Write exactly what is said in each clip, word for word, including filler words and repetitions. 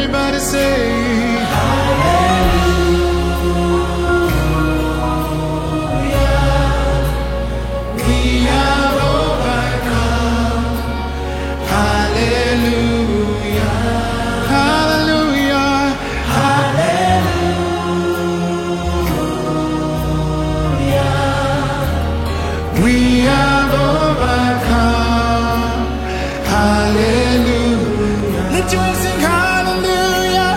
Everybody say, we have overcome. Hallelujah. Lift your voice, sing hallelujah.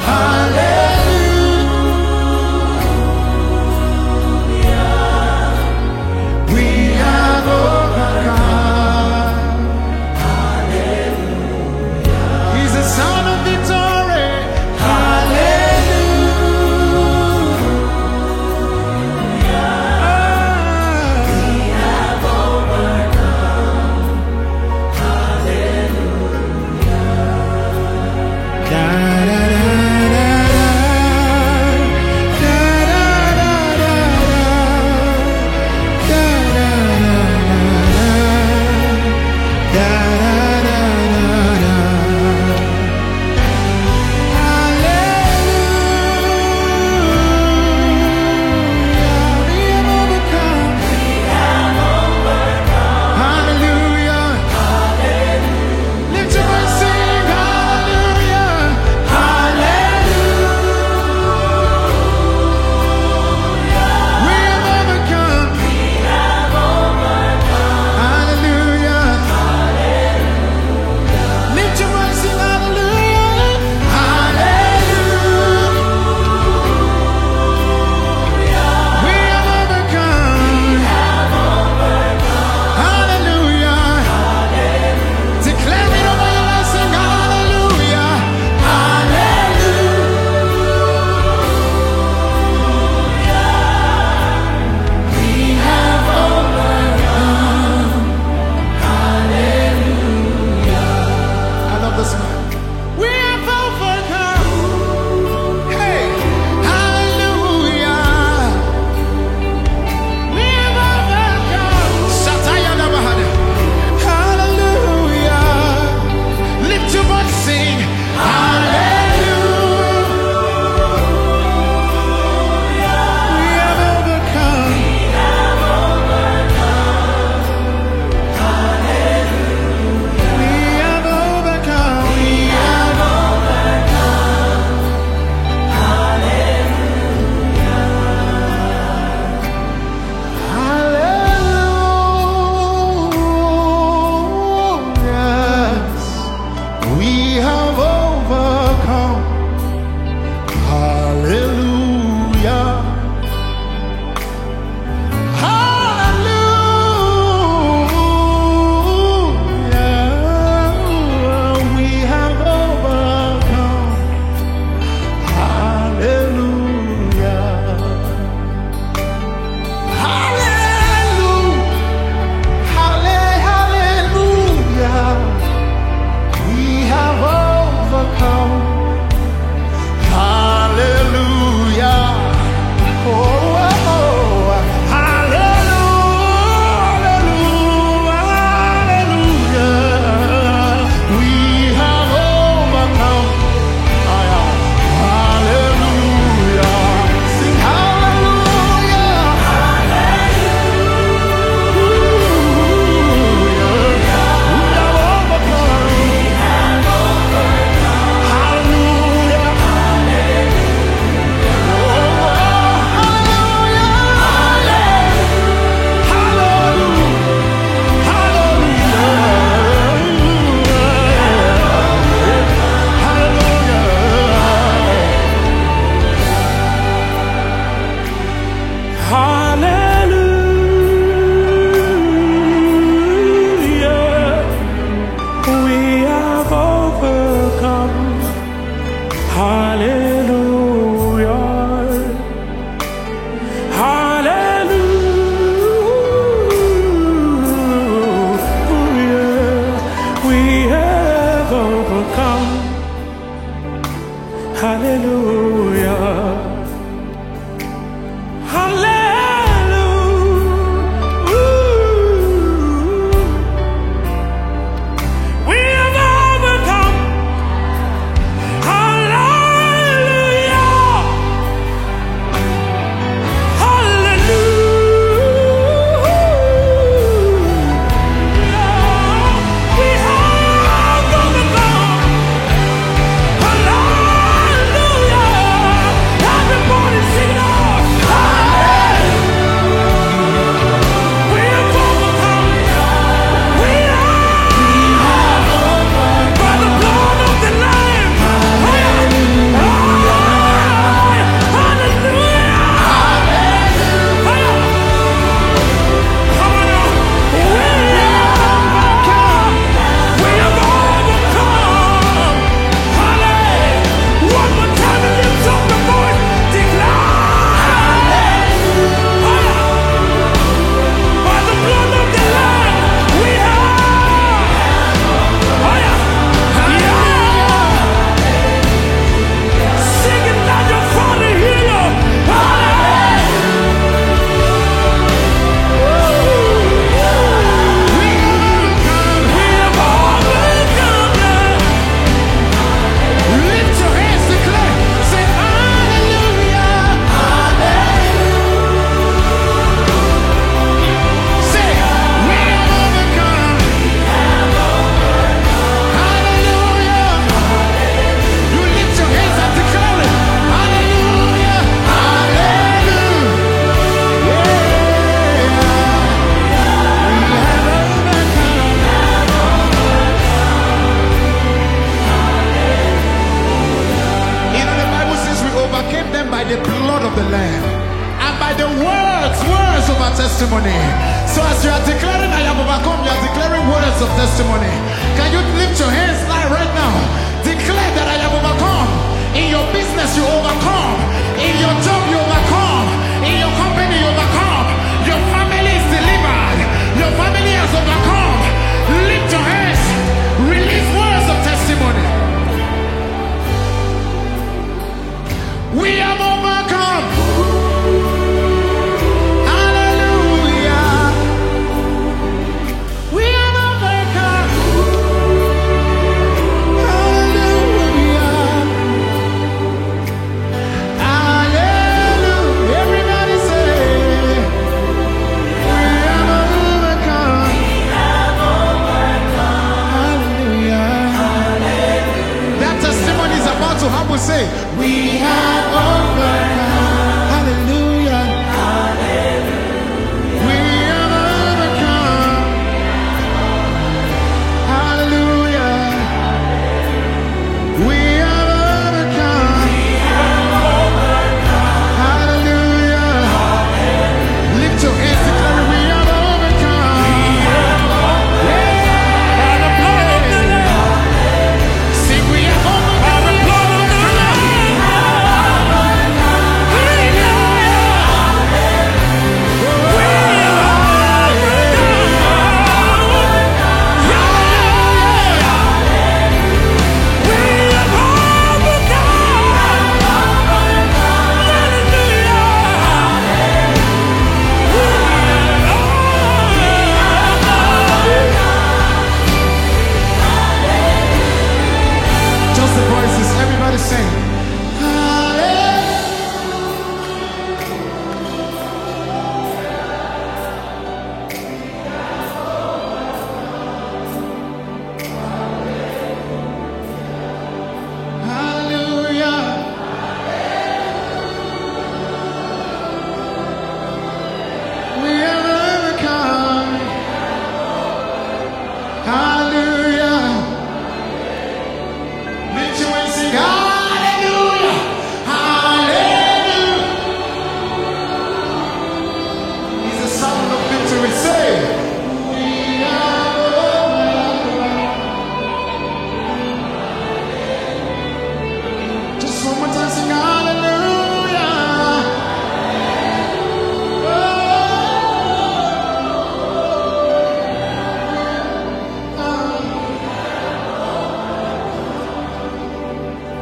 Hallelujah. We have overcome. Hallelujah. He's the son of victory. of the Lamb and by the words, words of our testimony. So as you are declaring I have overcome, you are declaring words of testimony. Can you lift your hands right now? Declare that I have overcome. In your business you overcome. In your job you overcome. In your company you overcome. Your family is delivered. Your family has overcome. Lift your hands. Release words of testimony. We have overcome. Hallelujah. We have overcome. Hallelujah. Hallelujah. Everybody say, we have overcome. We have overcome. Hallelujah. That testimony is about to happen. Say, we have overcome. Hallelujah. Hallelujah. We have overcome. Hallelujah. We have overcome. Hallelujah. Lift your hands, declare we have overcome. By the blood of the Lamb. Sing we have overcome. By the blood of the Lamb. Just the voices, everybody sing. Hallelujah. We have overcome. Hallelujah. Lift your hands, sing hallelujah. Hallelujah. He's the sound of victory. Say, we have overcome. Just one more time, sing hallelujah.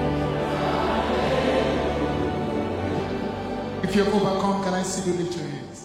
If you're overcome, can I see you lift your hands?